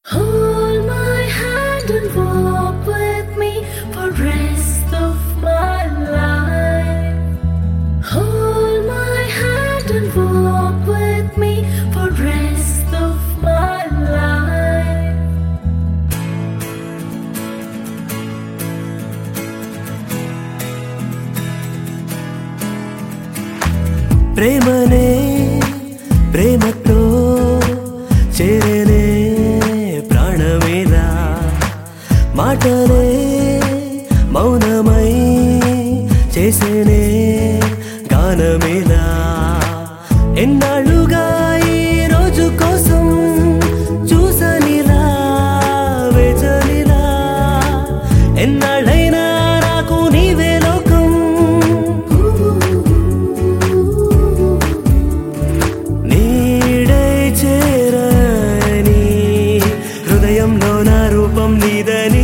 Hold my hand and walk with me for rest of my life. Hold my hand and walk with me for rest of my life. ప్రేమనే ప్రేమతో చేరనే ప్రాణమేలా మాటలే మౌనమై చేసేనే గానమేలా ఎన్నాళ్ళుగా ఈ రోజు కోసం చూసనిలా వేచనిలా ఎన్నాళ్ళైనా నాకు నీవే లోకం నీడై చేరని హృదయంలో నా రూపం నీదని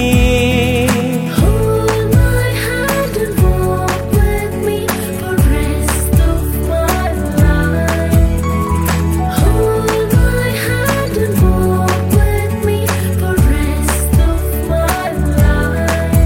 Hold my hand and walk with me for rest of my life. Hold my hand and walk with me for rest of my life.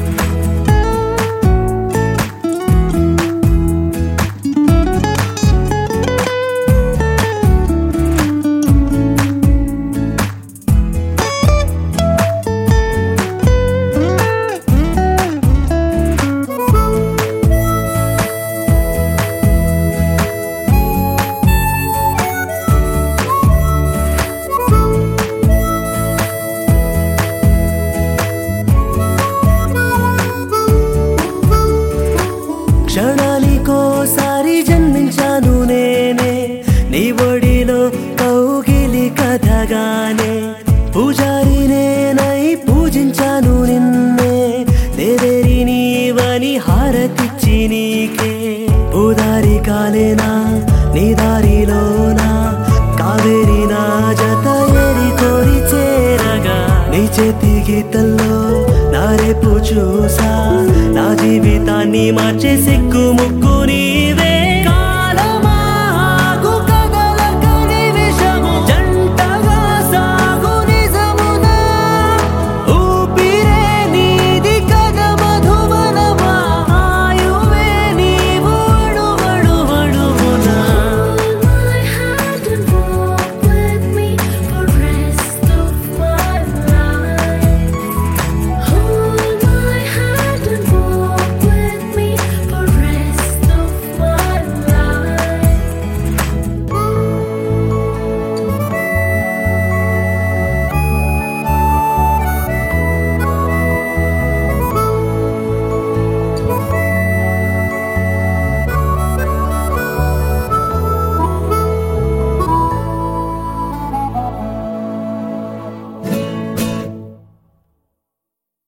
క్షణానికోసారి జన్మించాను నేనే నీ ఒడిలో కౌగిలి కథగానే పూజారి నేనై పూజించాను నిన్నే దేవేరి నీవని హారతిచ్చి నీకే పూదారి కాలేనా నీ దారిలోనా కావేరి నా జత ఏరి కోరి చేరగా నీ చేతి గీతల్లో నా రేపు చూసా నా జీవితాన్ని మార్చే సిగ్గు ముగ్గు నీవే